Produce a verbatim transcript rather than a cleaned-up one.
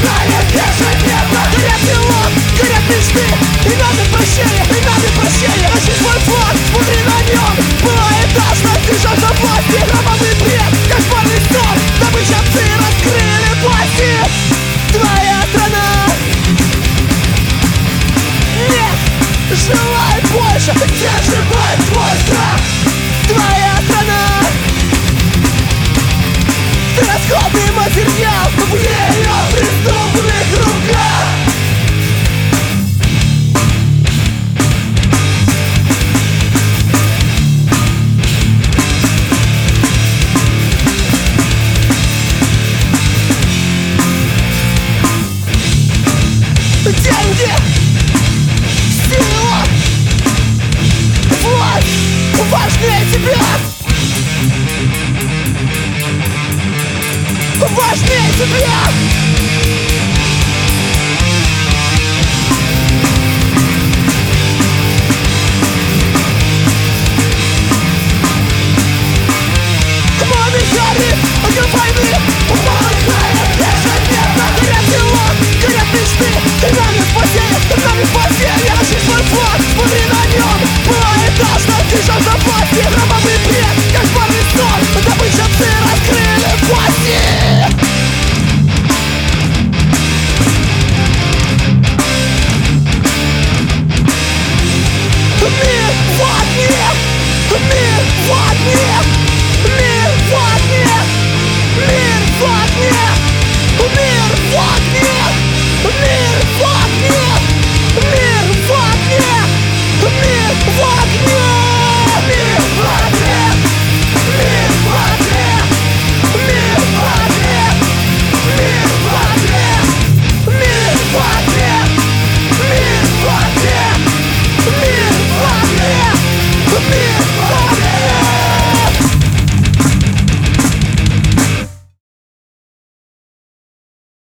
знает ежедневно. Горят дела, горят мечты, и надо прощения, и надо прощения. Носить свой флаг, смотри на нем, была этажна, ты жажда власти. Гробовый бред, кошмарный сон, добыча псы раскрыли пасти. Твоя страна нет, желает больше, сдерживает твой страх. Твоя страна расходный материал в ее преступных руках. Деньги, сила, власть важнее тебя. Важнее тебя. Маме, Гарри,